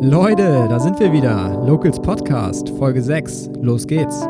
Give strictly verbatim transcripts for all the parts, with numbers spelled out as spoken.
Leute, da sind wir wieder. Locals Podcast, Folge sechs. Los geht's.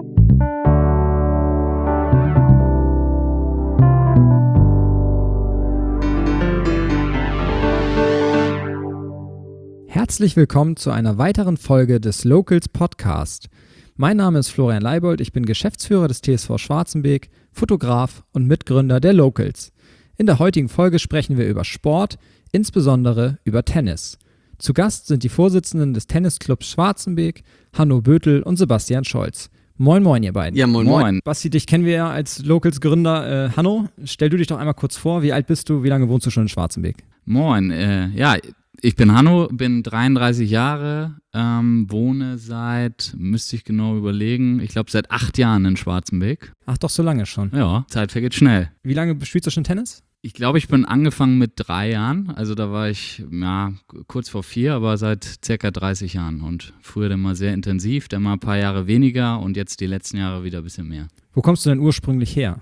Herzlich willkommen zu einer weiteren Folge des Locals Podcast. Mein Name ist Florian Leibold, ich bin Geschäftsführer des T S V Schwarzenbeek, Fotograf und Mitgründer der Locals. In der heutigen Folge sprechen wir über Sport, insbesondere über Tennis. Zu Gast sind die Vorsitzenden des Tennisclubs Schwarzenbeek, Hanno Bötel und Sebastian Scholz. Moin moin ihr beiden. Ja, moin moin. Basti, dich kennen wir ja als Locals-Gründer. Äh, Hanno, stell du dich doch einmal kurz vor. Wie alt bist du? Wie lange wohnst du schon in Schwarzenbeek? Moin, äh, ja, ich bin Hanno, bin dreiunddreißig Jahre, ähm, wohne seit, müsste ich genau überlegen, ich glaube seit acht Jahren in Schwarzenbeek. Ach, doch so lange schon. Ja, Zeit vergeht schnell. Wie lange spielst du schon Tennis? Ich glaube, ich bin angefangen mit drei Jahren, also da war ich ja kurz vor vier, aber seit circa dreißig Jahren und früher dann mal sehr intensiv, dann mal ein paar Jahre weniger und jetzt die letzten Jahre wieder ein bisschen mehr. Wo kommst du denn ursprünglich her?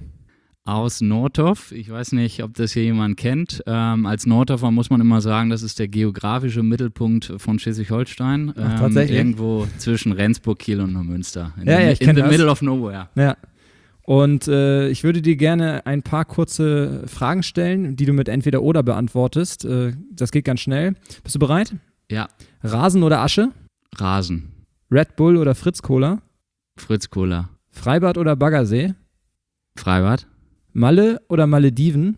Aus Nordhoff. Ich weiß nicht, ob das hier jemand kennt. Ähm, als Nordhoffer muss man immer sagen, das ist der geografische Mittelpunkt von Schleswig-Holstein. Ach, tatsächlich? Ähm, irgendwo zwischen Rendsburg, Kiel und Neumünster. In ja, the, ja, ich in the das. middle of nowhere. Ja. Und äh, ich würde dir gerne ein paar kurze Fragen stellen, die du mit entweder oder beantwortest. Äh, das geht ganz schnell. Bist du bereit? Ja. Rasen oder Asche? Rasen. Red Bull oder Fritz Cola? Fritz Cola. Freibad oder Baggersee? Freibad. Malle oder Malediven?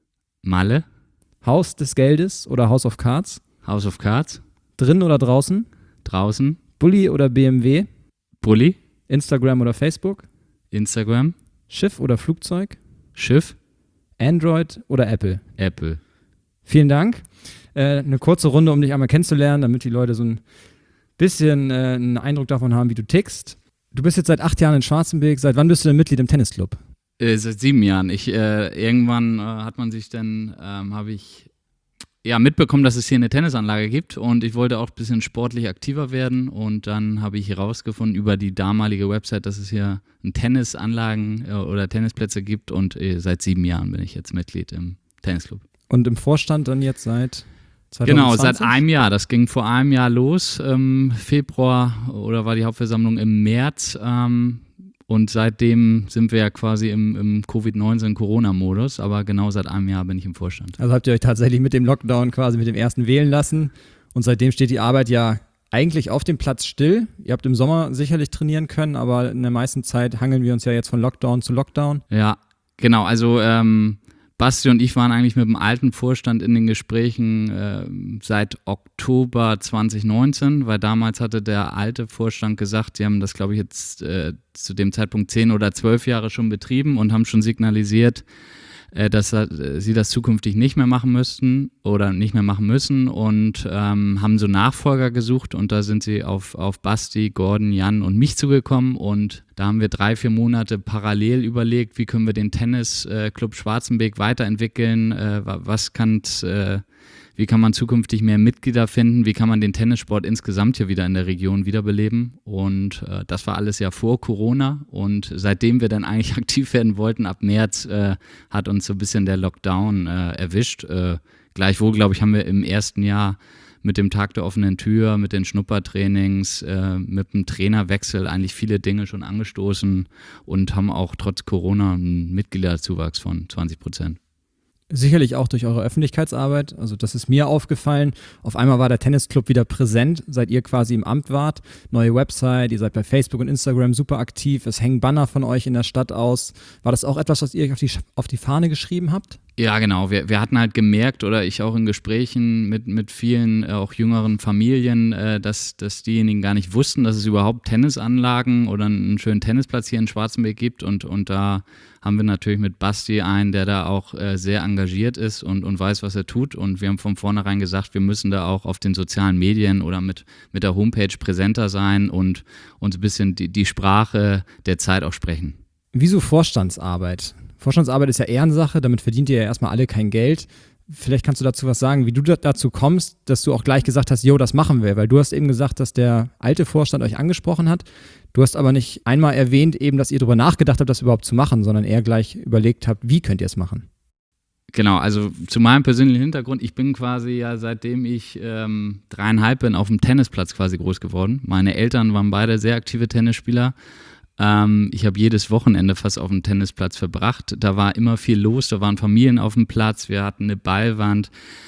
Malle. Haus des Geldes oder House of Cards? House of Cards. Drin oder draußen? Draußen. Bulli oder B M W? Bulli. Instagram oder Facebook? Instagram. Schiff oder Flugzeug? Schiff. Android oder Apple? Apple. Vielen Dank. Äh, eine kurze Runde, um dich einmal kennenzulernen, damit die Leute so ein bisschen äh, einen Eindruck davon haben, wie du tickst. Du bist jetzt seit acht Jahren in Schwarzenbeek. Seit wann bist du denn Mitglied im Tennisclub? Äh, seit sieben Jahren. Ich, äh, irgendwann äh, hat man sich dann, ähm, habe ich ja mitbekommen, dass es hier eine Tennisanlage gibt und ich wollte auch ein bisschen sportlich aktiver werden und dann habe ich herausgefunden über die damalige Website, dass es hier ein Tennisanlagen äh, oder Tennisplätze gibt und äh, seit sieben Jahren bin ich jetzt Mitglied im Tennisclub. Und im Vorstand dann jetzt seit zwanzig zwanzig? Genau, seit einem Jahr. Das ging vor einem Jahr los, im Februar oder war die Hauptversammlung im März. Ähm, Und seitdem sind wir ja quasi im, im Covid neunzehn Corona-Modus, aber genau seit einem Jahr bin ich im Vorstand. Also habt ihr euch tatsächlich mit dem Lockdown quasi mit dem ersten wählen lassen und seitdem steht die Arbeit ja eigentlich auf dem Platz still. Ihr habt im Sommer sicherlich trainieren können, aber in der meisten Zeit hangeln wir uns ja jetzt von Lockdown zu Lockdown. Ja, genau. Also ähm, Basti und ich waren eigentlich mit dem alten Vorstand in den Gesprächen äh, seit Oktober zwanzig neunzehn, weil damals hatte der alte Vorstand gesagt, sie haben das, glaube ich, jetzt äh, zu dem Zeitpunkt zehn oder zwölf Jahre schon betrieben und haben schon signalisiert, äh, dass äh, sie das zukünftig nicht mehr machen müssten oder nicht mehr machen müssen und ähm, haben so Nachfolger gesucht und da sind sie auf, auf Basti, Gordon, Jan und mich zugekommen und da haben wir drei, vier Monate parallel überlegt, wie können wir den Tennisclub Schwarzenbeek weiterentwickeln, äh, was kann, äh, wie kann man zukünftig mehr Mitglieder finden, wie kann man den Tennissport insgesamt hier wieder in der Region wiederbeleben und äh, das war alles ja vor Corona und seitdem wir dann eigentlich aktiv werden wollten, ab März äh, hat uns so ein bisschen der Lockdown äh, erwischt. Äh, gleichwohl, glaube ich, haben wir im ersten Jahr mit dem Tag der offenen Tür, mit den Schnuppertrainings, äh, mit dem Trainerwechsel eigentlich viele Dinge schon angestoßen und haben auch trotz Corona einen Mitgliederzuwachs von zwanzig Prozent. Sicherlich auch durch eure Öffentlichkeitsarbeit, also das ist mir aufgefallen. Auf einmal war der Tennisclub wieder präsent, seit ihr quasi im Amt wart. Neue Website, ihr seid bei Facebook und Instagram super aktiv, es hängen Banner von euch in der Stadt aus. War das auch etwas, was ihr euch auf die, auf die Fahne geschrieben habt? Ja, genau. Wir, wir hatten halt gemerkt oder ich auch in Gesprächen mit, mit vielen, äh, auch jüngeren Familien, äh, dass, dass diejenigen gar nicht wussten, dass es überhaupt Tennisanlagen oder einen schönen Tennisplatz hier in Schwarzenbeek gibt und, und da haben wir natürlich mit Basti einen, der da auch äh, sehr engagiert ist und, und weiß, was er tut und wir haben von vornherein gesagt, wir müssen da auch auf den sozialen Medien oder mit, mit der Homepage präsenter sein und uns ein bisschen die, die Sprache der Zeit auch sprechen. Wieso Vorstandsarbeit? Vorstandsarbeit ist ja Ehrensache, damit verdient ihr ja erstmal alle kein Geld. Vielleicht kannst du dazu was sagen, wie du dazu kommst, dass du auch gleich gesagt hast, jo, das machen wir, weil du hast eben gesagt, dass der alte Vorstand euch angesprochen hat. Du hast aber nicht einmal erwähnt, eben, dass ihr darüber nachgedacht habt, das überhaupt zu machen, sondern eher gleich überlegt habt, wie könnt ihr es machen? Genau, also zu meinem persönlichen Hintergrund, ich bin quasi ja seitdem ich ähm, dreieinhalb bin auf dem Tennisplatz quasi groß geworden. Meine Eltern waren beide sehr aktive Tennisspieler. Ähm, ich habe jedes Wochenende fast auf dem Tennisplatz verbracht. Da war immer viel los, da waren Familien auf dem Platz, wir hatten eine Ballwand,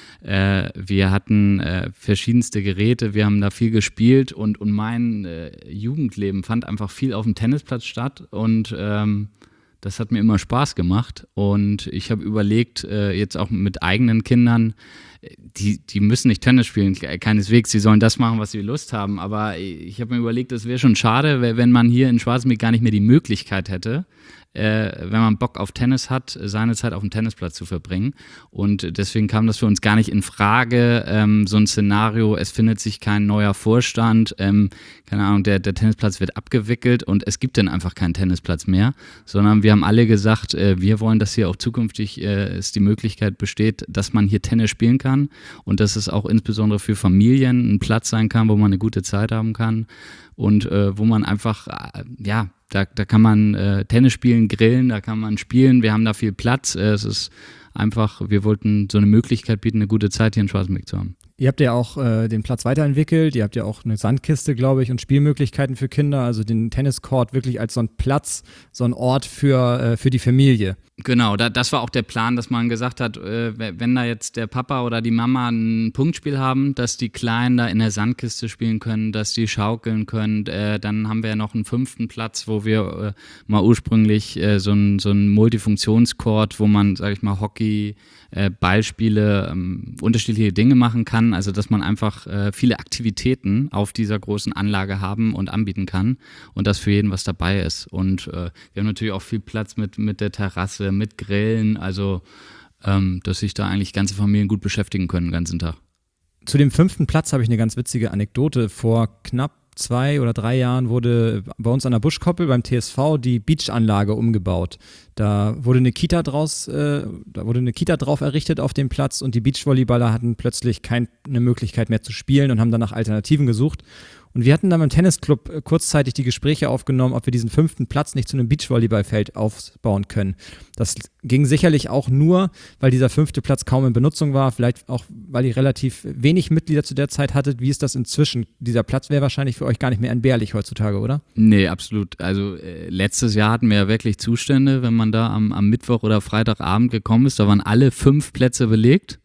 äh, wir hatten äh, verschiedenste Geräte, wir haben da viel gespielt und, und mein äh, Jugendleben fand einfach viel auf dem Tennisplatz statt und ähm, das hat mir immer Spaß gemacht und ich habe überlegt, äh, jetzt auch mit eigenen Kindern, die, die müssen nicht Tennis spielen, keineswegs, sie sollen das machen, was sie Lust haben, aber ich habe mir überlegt, es wäre schon schade, wenn man hier in Schwarzenbeck gar nicht mehr die Möglichkeit hätte, äh, wenn man Bock auf Tennis hat, seine Zeit auf dem Tennisplatz zu verbringen und deswegen kam das für uns gar nicht in Frage, ähm, so ein Szenario, es findet sich kein neuer Vorstand, ähm, keine Ahnung, der, der Tennisplatz wird abgewickelt und es gibt dann einfach keinen Tennisplatz mehr, sondern wir haben alle gesagt, äh, wir wollen, dass hier auch zukünftig äh, es die Möglichkeit besteht, dass man hier Tennis spielen kann und dass es auch insbesondere für Familien ein Platz sein kann, wo man eine gute Zeit haben kann und äh, wo man einfach, äh, ja, da, da kann man äh, Tennis spielen, grillen, da kann man spielen, wir haben da viel Platz, äh, es ist einfach, wir wollten so eine Möglichkeit bieten, eine gute Zeit hier in Schwarzenbeck zu haben. Ihr habt ja auch äh, den Platz weiterentwickelt, ihr habt ja auch eine Sandkiste, glaube ich, und Spielmöglichkeiten für Kinder, also den Tenniscourt wirklich als so ein Platz, so ein Ort für, äh, für die Familie. Genau, da, das war auch der Plan, dass man gesagt hat, äh, wenn da jetzt der Papa oder die Mama ein Punktspiel haben, dass die Kleinen da in der Sandkiste spielen können, dass die schaukeln können, äh, dann haben wir ja noch einen fünften Platz, wo wir äh, mal ursprünglich äh, so ein, so ein Multifunktionscourt, wo man, sag ich mal, Hockey, äh, Ballspiele, ähm, unterschiedliche Dinge machen kann, also dass man einfach äh, viele Aktivitäten auf dieser großen Anlage haben und anbieten kann und dass für jeden was dabei ist und äh, wir haben natürlich auch viel Platz mit, mit der Terrasse, mit Grillen, also ähm, dass sich da eigentlich ganze Familien gut beschäftigen können den ganzen Tag. Zu dem fünften Platz habe ich eine ganz witzige Anekdote. Vor knapp zwei oder drei Jahren wurde bei uns an der Buschkoppel beim T S V die Beachanlage umgebaut. Da wurde eine Kita draus, äh, da wurde eine Kita drauf errichtet auf dem Platz und die Beachvolleyballer hatten plötzlich keine Möglichkeit mehr zu spielen und haben dann nach Alternativen gesucht. Und wir hatten dann beim Tennisclub kurzzeitig die Gespräche aufgenommen, ob wir diesen fünften Platz nicht zu einem Beachvolleyballfeld aufbauen können. Das ging sicherlich auch nur, weil dieser fünfte Platz kaum in Benutzung war, vielleicht auch, weil ihr relativ wenig Mitglieder zu der Zeit hattet. Wie ist das inzwischen? Dieser Platz wäre wahrscheinlich für euch gar nicht mehr entbehrlich heutzutage, oder? Nee, absolut. Also äh, letztes Jahr hatten wir ja wirklich Zustände, wenn man da am, am Mittwoch oder Freitagabend gekommen ist, da waren alle fünf Plätze belegt.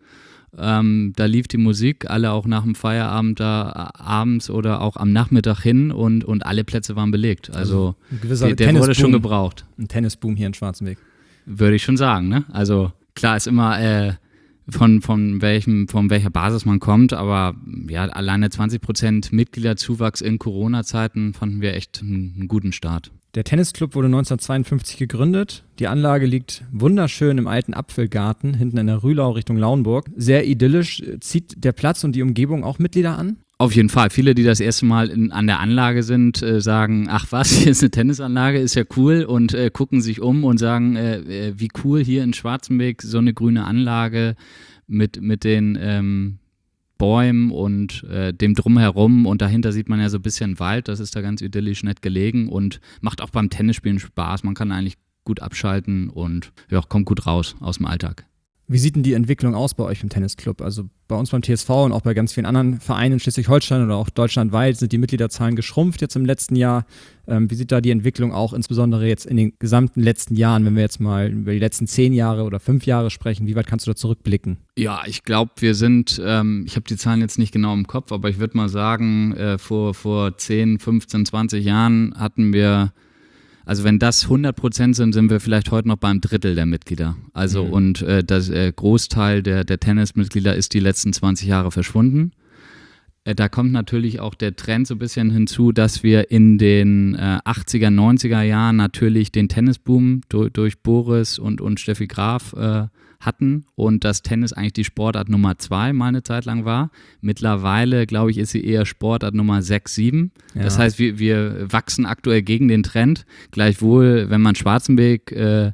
Ähm, da lief die Musik, alle auch nach dem Feierabend da äh, abends oder auch am Nachmittag hin und, und alle Plätze waren belegt. Also, also der, der wurde schon gebraucht. Ein Tennisboom hier in Schwarzenbeck. Würde ich schon sagen, ne? Also klar ist immer äh, von, von, welchem, von welcher Basis man kommt, aber ja, alleine zwanzig Prozent Mitgliederzuwachs in Corona-Zeiten fanden wir echt einen, einen guten Start. Der Tennisclub wurde neunzehnhundertzweiundfünfzig gegründet. Die Anlage liegt wunderschön im alten Apfelgarten, hinten in der Rühlau Richtung Lauenburg. Sehr idyllisch. Zieht der Platz und die Umgebung auch Mitglieder an? Auf jeden Fall. Viele, die das erste Mal in, an der Anlage sind, äh, sagen, ach was, hier ist eine Tennisanlage, ist ja cool und äh, gucken sich um und sagen, äh, wie cool hier in Schwarzenbeck so eine grüne Anlage mit, mit den ähm, Bäumen und äh, dem Drumherum und dahinter sieht man ja so ein bisschen Wald, das ist da ganz idyllisch nett gelegen und macht auch beim Tennisspielen Spaß, man kann eigentlich gut abschalten und ja, kommt gut raus aus dem Alltag. Wie sieht denn die Entwicklung aus bei euch im Tennisclub? Also bei uns beim T S V und auch bei ganz vielen anderen Vereinen in Schleswig-Holstein oder auch deutschlandweit sind die Mitgliederzahlen geschrumpft jetzt im letzten Jahr. Ähm, wie sieht da die Entwicklung auch insbesondere jetzt in den gesamten letzten Jahren, wenn wir jetzt mal über die letzten zehn Jahre oder fünf Jahre sprechen, wie weit kannst du da zurückblicken? Ja, ich glaube, wir sind, ähm, ich habe die Zahlen jetzt nicht genau im Kopf, aber ich würde mal sagen, äh, vor, vor zehn, fünfzehn, zwanzig Jahren hatten wir, also wenn das hundert Prozent sind, sind wir vielleicht heute noch beim Drittel der Mitglieder. Also mhm. und äh, das äh, Großteil der, der Tennismitglieder ist die letzten zwanzig Jahre verschwunden. Äh, da kommt natürlich auch der Trend so ein bisschen hinzu, dass wir in den äh, achtziger, neunziger Jahren natürlich den Tennisboom durch, durch Boris und, und Steffi Graf äh, hatten und dass Tennis eigentlich die Sportart Nummer zwei mal eine Zeit lang war. Mittlerweile, glaube ich, ist sie eher Sportart Nummer sechs, sieben. Ja. Das heißt, wir, wir wachsen aktuell gegen den Trend. Gleichwohl, wenn man Schwarzenbeck äh,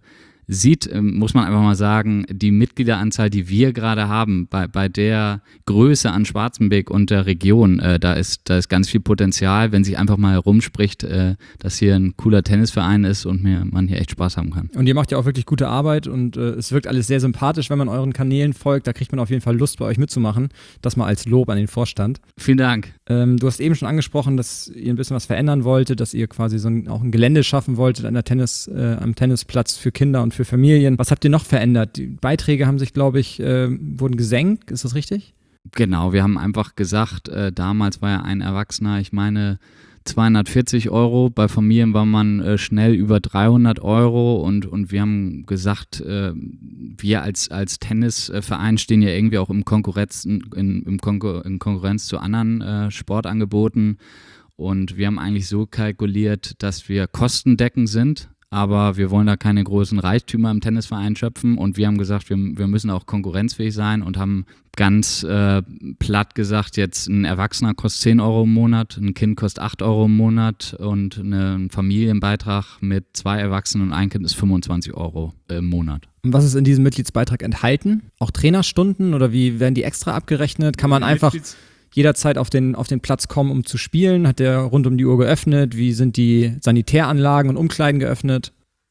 sieht, muss man einfach mal sagen, die Mitgliederanzahl, die wir gerade haben, bei, bei der Größe an Schwarzenbeek und der Region, äh, da ist, da ist ganz viel Potenzial, wenn sich einfach mal herumspricht, äh, dass hier ein cooler Tennisverein ist und mir, man hier echt Spaß haben kann. Und ihr macht ja auch wirklich gute Arbeit und äh, es wirkt alles sehr sympathisch, wenn man euren Kanälen folgt. Da kriegt man auf jeden Fall Lust, bei euch mitzumachen. Das mal als Lob an den Vorstand. Vielen Dank. Ähm, du hast eben schon angesprochen, dass ihr ein bisschen was verändern wolltet, dass ihr quasi so ein, auch ein Gelände schaffen wolltet an der Tennis, äh, am Tennisplatz für Kinder und für Familien. Was habt ihr noch verändert? Die Beiträge haben sich, glaube ich, äh, wurden gesenkt. Ist das richtig? Genau, wir haben einfach gesagt, äh, damals war ja ein Erwachsener, ich meine, zweihundertvierzig Euro, bei Familien war man äh, schnell über dreihundert Euro und, und wir haben gesagt, äh, wir als, als Tennisverein stehen ja irgendwie auch im Konkurrenz, in, im Konkur- in Konkurrenz zu anderen äh, Sportangeboten und wir haben eigentlich so kalkuliert, dass wir kostendeckend sind, aber wir wollen da keine großen Reichtümer im Tennisverein schöpfen und wir haben gesagt, wir, wir müssen auch konkurrenzfähig sein und haben ganz äh, platt gesagt, jetzt ein Erwachsener kostet zehn Euro im Monat, ein Kind kostet acht Euro im Monat und eine, ein Familienbeitrag mit zwei Erwachsenen und ein Kind ist fünfundzwanzig Euro im Monat. Und was ist in diesem Mitgliedsbeitrag enthalten? Auch Trainerstunden oder wie werden die extra abgerechnet? Kann man einfach jederzeit auf den, auf den Platz kommen, um zu spielen? Hat der rund um die Uhr geöffnet? Wie sind die Sanitäranlagen und Umkleiden geöffnet?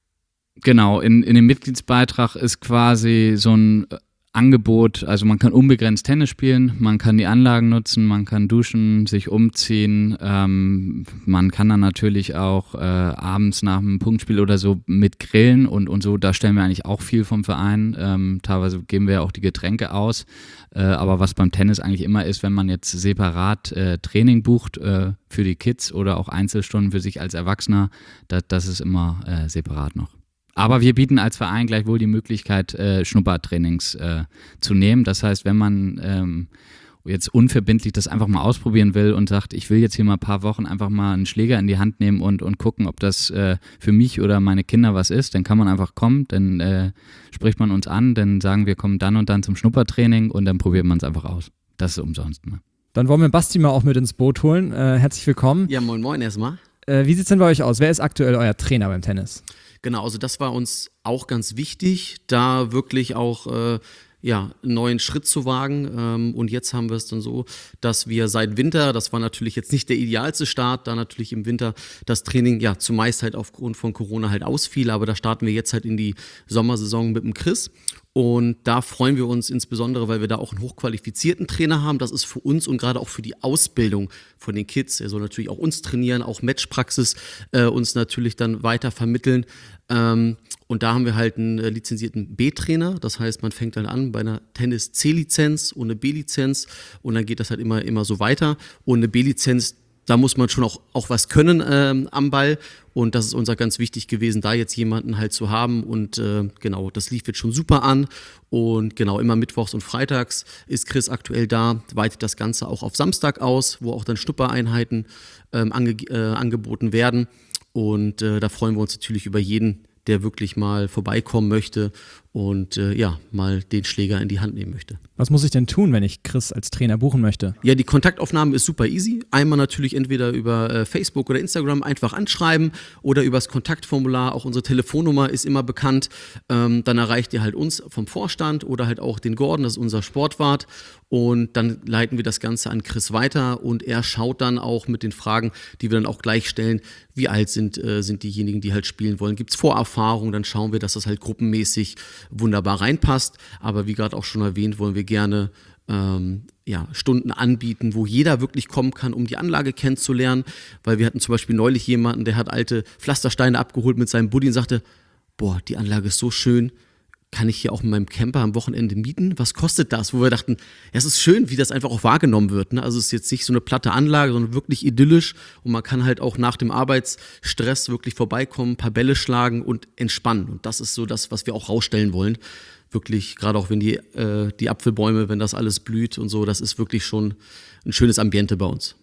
Genau, in, in dem Mitgliedsbeitrag ist quasi so ein Angebot, also man kann unbegrenzt Tennis spielen, man kann die Anlagen nutzen, man kann duschen, sich umziehen, ähm, man kann dann natürlich auch äh, abends nach einem Punktspiel oder so mit grillen und, und so, da stellen wir eigentlich auch viel vom Verein, ähm, teilweise geben wir ja auch die Getränke aus, äh, aber was beim Tennis eigentlich immer ist, wenn man jetzt separat äh, Training bucht äh, für die Kids oder auch Einzelstunden für sich als Erwachsener, das, das ist immer äh, separat noch. Aber wir bieten als Verein gleichwohl die Möglichkeit, äh, Schnuppertrainings äh, zu nehmen. Das heißt, wenn man ähm, jetzt unverbindlich das einfach mal ausprobieren will und sagt, ich will jetzt hier mal ein paar Wochen einfach mal einen Schläger in die Hand nehmen und, und gucken, ob das äh, für mich oder meine Kinder was ist, dann kann man einfach kommen, dann äh, spricht man uns an, dann sagen wir, kommen dann und dann zum Schnuppertraining und dann probiert man es einfach aus. Das ist umsonst. Ne? Dann wollen wir Basti mal auch mit ins Boot holen. Äh, herzlich willkommen. Ja, moin moin erstmal. Äh, wie sieht es denn bei euch aus? Wer ist aktuell euer Trainer beim Tennis? Genau, also das war uns auch ganz wichtig, da wirklich auch äh, ja, einen neuen Schritt zu wagen. Ähm, und jetzt haben wir es dann so, dass wir seit Winter, das war natürlich jetzt nicht der idealste Start, da natürlich im Winter das Training ja zumeist halt aufgrund von Corona halt ausfiel, aber da starten wir jetzt halt in die Sommersaison mit dem Chris. Und da freuen wir uns insbesondere, weil wir da auch einen hochqualifizierten Trainer haben. Das ist für uns und gerade auch für die Ausbildung von den Kids. Er soll natürlich auch uns trainieren, auch Matchpraxis äh, uns natürlich dann weiter vermitteln. Ähm, und da haben wir halt einen äh, lizenzierten B-Trainer. Das heißt, man fängt dann an bei einer Tennis-C-Lizenz und eine B-Lizenz. Und dann geht das halt immer, immer so weiter. Und eine B-Lizenz, da muss man schon auch, auch was können ähm, am Ball. Und das ist uns ganz wichtig gewesen, da jetzt jemanden halt zu haben. Und äh, genau, das lief jetzt schon super an. Und genau, immer mittwochs und freitags ist Chris aktuell da, weitet das Ganze auch auf Samstag aus, wo auch dann Schnuppereinheiten ähm, ange- äh, angeboten werden. Und äh, da freuen wir uns natürlich über jeden, der wirklich mal vorbeikommen möchte und äh, ja, mal den Schläger in die Hand nehmen möchte. Was muss ich denn tun, wenn ich Chris als Trainer buchen möchte? Ja, die Kontaktaufnahme ist super easy. Einmal natürlich entweder über äh, Facebook oder Instagram einfach anschreiben oder übers Kontaktformular. Auch unsere Telefonnummer ist immer bekannt. Ähm, dann erreicht ihr halt uns vom Vorstand oder halt auch den Gordon, das ist unser Sportwart. Und dann leiten wir das Ganze an Chris weiter und er schaut dann auch mit den Fragen, die wir dann auch gleich stellen, wie alt sind, äh, sind diejenigen, die halt spielen wollen. Gibt es Vorerfahrung? Dann schauen wir, dass das halt gruppenmäßig wunderbar reinpasst. Aber wie gerade auch schon erwähnt, wollen wir gerne ähm, ja, Stunden anbieten, wo jeder wirklich kommen kann, um die Anlage kennenzulernen. Weil wir hatten zum Beispiel neulich jemanden, der hat alte Pflastersteine abgeholt mit seinem Buddy und sagte, boah, die Anlage ist so schön, kann ich hier auch mit meinem Camper am Wochenende mieten? Was kostet das? Wo wir dachten, ja, es ist schön, wie das einfach auch wahrgenommen wird. Ne? Also es ist jetzt nicht so eine platte Anlage, sondern wirklich idyllisch und man kann halt auch nach dem Arbeitsstress wirklich vorbeikommen, ein paar Bälle schlagen und entspannen. Und das ist so das, was wir auch rausstellen wollen. Wirklich, gerade auch wenn die, äh, die Apfelbäume, wenn das alles blüht und so, das ist wirklich schon ein schönes Ambiente bei uns.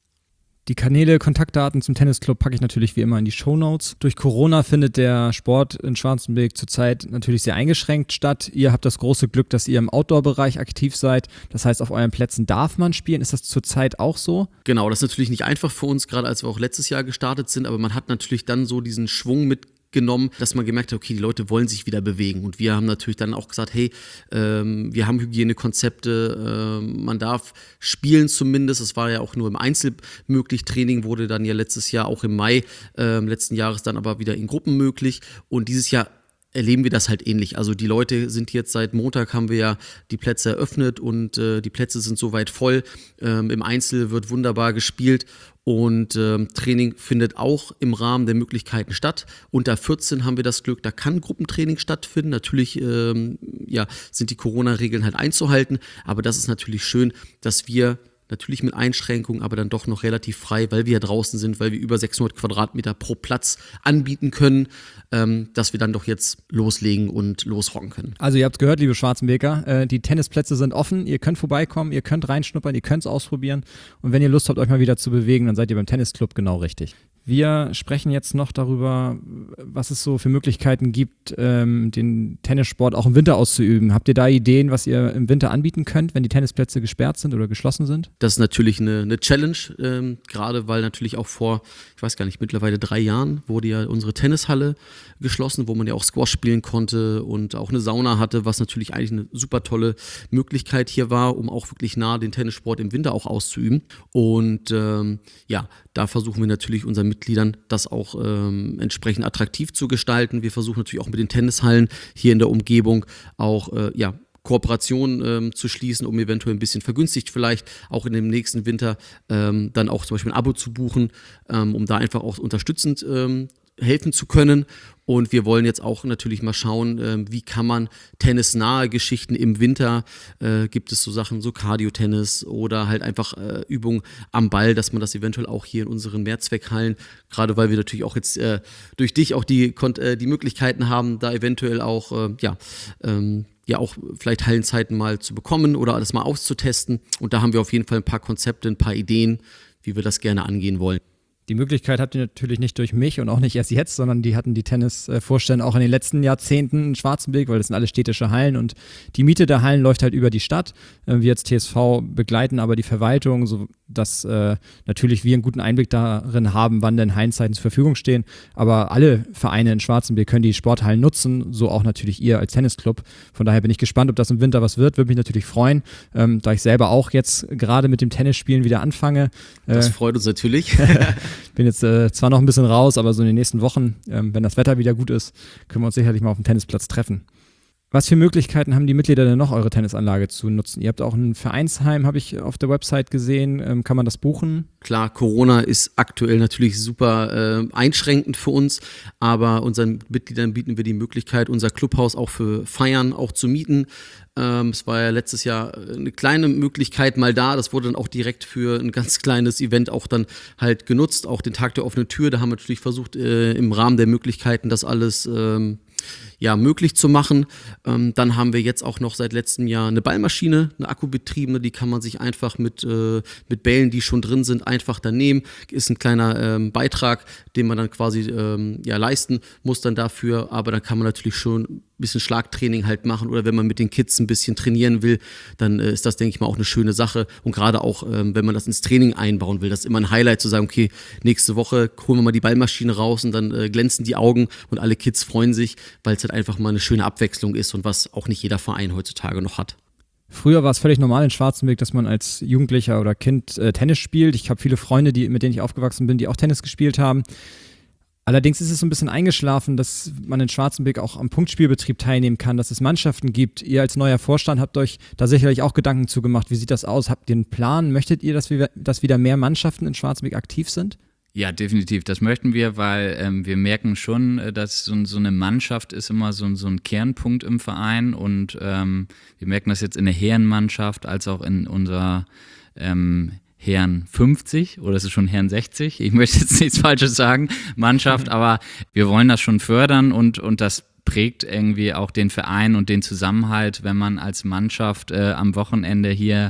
Die Kanäle, Kontaktdaten zum Tennisclub packe ich natürlich wie immer in die Shownotes. Durch Corona findet der Sport in Schwarzenbeek zurzeit natürlich sehr eingeschränkt statt. Ihr habt das große Glück, dass ihr im Outdoor-Bereich aktiv seid. Das heißt, auf euren Plätzen darf man spielen. Ist das zurzeit auch so? Genau, das ist natürlich nicht einfach für uns, gerade als wir auch letztes Jahr gestartet sind, aber man hat natürlich dann so diesen Schwung mit genommen, dass man gemerkt hat, okay, die Leute wollen sich wieder bewegen. Und wir haben natürlich dann auch gesagt, hey, ähm, wir haben Hygienekonzepte, äh, man darf spielen zumindest. Es war ja auch nur im Einzel möglich. Training wurde dann ja letztes Jahr auch im Mai äh, letzten Jahres dann aber wieder in Gruppen möglich. Und dieses Jahr erleben wir das halt ähnlich. Also die Leute sind jetzt seit Montag, haben wir ja die Plätze eröffnet und äh, die Plätze sind soweit voll. Ähm, im Einzel wird wunderbar gespielt und ähm, Training findet auch im Rahmen der Möglichkeiten statt. Unter vierzehn haben wir das Glück, da kann Gruppentraining stattfinden. Natürlich ähm, ja, sind die Corona-Regeln halt einzuhalten, aber das ist natürlich schön, dass wir natürlich mit Einschränkungen, aber dann doch noch relativ frei, weil wir ja draußen sind, weil wir über sechshundert Quadratmeter pro Platz anbieten können, ähm, dass wir dann doch jetzt loslegen und losrocken können. Also ihr habt gehört, liebe Schwarzenbeker, äh, die Tennisplätze sind offen, ihr könnt vorbeikommen, ihr könnt reinschnuppern, ihr könnt es ausprobieren und wenn ihr Lust habt, euch mal wieder zu bewegen, dann seid ihr beim Tennisclub genau richtig. Wir sprechen jetzt noch darüber, was es so für Möglichkeiten gibt, ähm, den Tennissport auch im Winter auszuüben. Habt ihr da Ideen, was ihr im Winter anbieten könnt, wenn die Tennisplätze gesperrt sind oder geschlossen sind? Das ist natürlich eine, eine Challenge, ähm, gerade weil natürlich auch vor, ich weiß gar nicht, mittlerweile drei Jahren wurde ja unsere Tennishalle geschlossen, wo man ja auch Squash spielen konnte und auch eine Sauna hatte, was natürlich eigentlich eine super tolle Möglichkeit hier war, um auch wirklich nah den Tennissport im Winter auch auszuüben. Und ähm, ja, da versuchen wir natürlich unseren Mitgliedern das auch ähm, entsprechend attraktiv zu gestalten. Wir versuchen natürlich auch mit den Tennishallen hier in der Umgebung auch äh, ja, Kooperationen ähm, zu schließen, um eventuell ein bisschen vergünstigt vielleicht auch in dem nächsten Winter ähm, dann auch zum Beispiel ein Abo zu buchen, ähm, um da einfach auch unterstützend ähm, helfen zu können. Und wir wollen jetzt auch natürlich mal schauen, äh, wie kann man tennisnahe Geschichten im Winter, äh, gibt es so Sachen, so Cardio-Tennis oder halt einfach äh, Übungen am Ball, dass man das eventuell auch hier in unseren Mehrzweckhallen, gerade weil wir natürlich auch jetzt äh, durch dich auch die, äh, die Möglichkeiten haben, da eventuell auch, äh, ja, ähm, ja auch vielleicht Hallenzeiten mal zu bekommen oder das mal auszutesten. Und da haben wir auf jeden Fall ein paar Konzepte, ein paar Ideen, wie wir das gerne angehen wollen. Die Möglichkeit habt ihr natürlich nicht durch mich und auch nicht erst jetzt, sondern die hatten die Tennisvorstände auch in den letzten Jahrzehnten in Schwarzenberg, weil das sind alle städtische Hallen und die Miete der Hallen läuft halt über die Stadt. Wir als T S V begleiten aber die Verwaltung, sodass äh, natürlich wir einen guten Einblick darin haben, wann denn Hallenzeiten zur Verfügung stehen. Aber alle Vereine in Schwarzenberg können die Sporthallen nutzen, so auch natürlich ihr als Tennisclub. Von daher bin ich gespannt, ob das im Winter was wird. Würde mich natürlich freuen, ähm, da ich selber auch jetzt gerade mit dem Tennisspielen wieder anfange. Das äh, freut uns natürlich. Bin jetzt äh, zwar noch ein bisschen raus, aber so in den nächsten Wochen, ähm, wenn das Wetter wieder gut ist, können wir uns sicherlich mal auf dem Tennisplatz treffen. Was für Möglichkeiten haben die Mitglieder denn noch, eure Tennisanlage zu nutzen? Ihr habt auch ein Vereinsheim, habe ich auf der Website gesehen. Ähm, kann man das buchen? Klar, Corona ist aktuell natürlich super äh, einschränkend für uns, aber unseren Mitgliedern bieten wir die Möglichkeit, unser Clubhaus auch für Feiern auch zu mieten. Ähm, es war ja letztes Jahr eine kleine Möglichkeit mal da, das wurde dann auch direkt für ein ganz kleines Event auch dann halt genutzt, auch den Tag der offenen Tür, da haben wir natürlich versucht, äh, im Rahmen der Möglichkeiten das alles ähm, ja, möglich zu machen. Ähm, dann haben wir jetzt auch noch seit letztem Jahr eine Ballmaschine, eine akkubetriebene, die kann man sich einfach mit, äh, mit Bällen, die schon drin sind, einfach dann nehmen. Ist ein kleiner ähm, Beitrag, den man dann quasi ähm, ja, leisten muss dann dafür, aber dann kann man natürlich schon ein bisschen Schlagtraining halt machen oder wenn man mit den Kids ein bisschen trainieren will, dann äh, ist das, denke ich mal, auch eine schöne Sache und gerade auch, ähm, wenn man das ins Training einbauen will, das ist immer ein Highlight zu sagen, okay, nächste Woche holen wir mal die Ballmaschine raus und dann äh, glänzen die Augen und alle Kids freuen sich, weil es halt einfach mal eine schöne Abwechslung ist und was auch nicht jeder Verein heutzutage noch hat. Früher war es völlig normal in Schwarzenberg, dass man als Jugendlicher oder Kind äh, Tennis spielt. Ich habe viele Freunde, die, mit denen ich aufgewachsen bin, die auch Tennis gespielt haben. Allerdings ist es so ein bisschen eingeschlafen, dass man in Schwarzenberg auch am Punktspielbetrieb teilnehmen kann, dass es Mannschaften gibt. Ihr als neuer Vorstand habt euch da sicherlich auch Gedanken zu gemacht. Wie sieht das aus? Habt ihr einen Plan? Möchtet ihr, dass, wir, dass wieder mehr Mannschaften in Schwarzenberg aktiv sind? Ja, definitiv. Das möchten wir, weil ähm, wir merken schon, dass so, so eine Mannschaft ist immer so, so ein Kernpunkt im Verein und ähm, wir merken das jetzt in der Herrenmannschaft als auch in unserer ähm, Herren fünfzig oder es ist schon Herren sechzig, ich möchte jetzt nichts Falsches sagen, Mannschaft, aber wir wollen das schon fördern und, und das prägt irgendwie auch den Verein und den Zusammenhalt, wenn man als Mannschaft äh, am Wochenende hier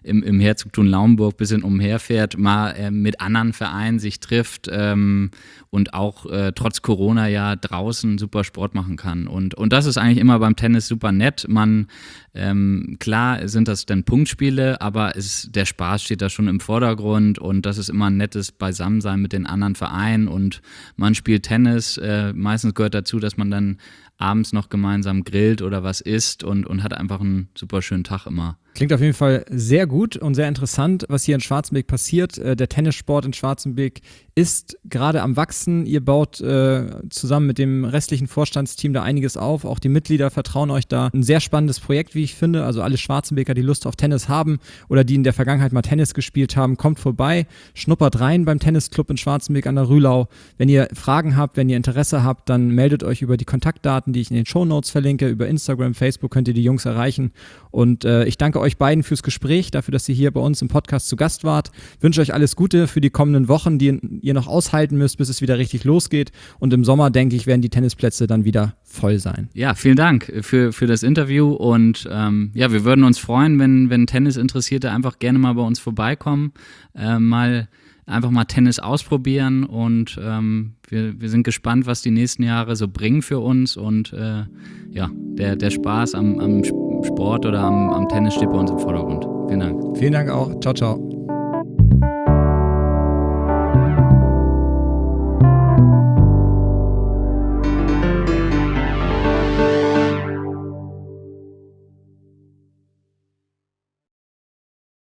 im, im Herzogtum Lauenburg ein bisschen umherfährt, mal äh, mit anderen Vereinen sich trifft ähm, und auch äh, trotz Corona ja draußen super Sport machen kann. Und, und das ist eigentlich immer beim Tennis super nett. Man, ähm, klar sind das dann Punktspiele, aber es, der Spaß steht da schon im Vordergrund und das ist immer ein nettes Beisammensein mit den anderen Vereinen und man spielt Tennis. Äh, meistens gehört dazu, dass man dann abends noch gemeinsam grillt oder was isst und, und hat einfach einen super schönen Tag immer. Klingt auf jeden Fall sehr gut und sehr interessant, was hier in Schwarzenbeek passiert. Äh, der Tennissport in Schwarzenbeek ist gerade am Wachsen. Ihr baut äh, zusammen mit dem restlichen Vorstandsteam da einiges auf. Auch die Mitglieder vertrauen euch da. Ein sehr spannendes Projekt, wie ich finde. Also alle Schwarzenbeker, die Lust auf Tennis haben oder die in der Vergangenheit mal Tennis gespielt haben, kommt vorbei, schnuppert rein beim Tennisclub in Schwarzenbeek an der Rühlau. Wenn ihr Fragen habt, wenn ihr Interesse habt, dann meldet euch über die Kontaktdaten, die ich in den Shownotes verlinke. Über Instagram, Facebook könnt ihr die Jungs erreichen. Und äh, ich danke euch beiden fürs Gespräch, dafür, dass ihr hier bei uns im Podcast zu Gast wart. Wünsche euch alles Gute für die kommenden Wochen, die ihr noch aushalten müsst, bis es wieder richtig losgeht. Und im Sommer, denke ich, werden die Tennisplätze dann wieder voll sein. Ja, vielen Dank für, für das Interview und ähm, ja, wir würden uns freuen, wenn, wenn Tennisinteressierte einfach gerne mal bei uns vorbeikommen, äh, mal einfach mal Tennis ausprobieren und ähm, wir, wir sind gespannt, was die nächsten Jahre so bringen für uns und äh, ja, der, der Spaß am, am Sport oder am, am Tennis steht bei uns im Vordergrund. Vielen Dank. Vielen Dank auch. Ciao, ciao.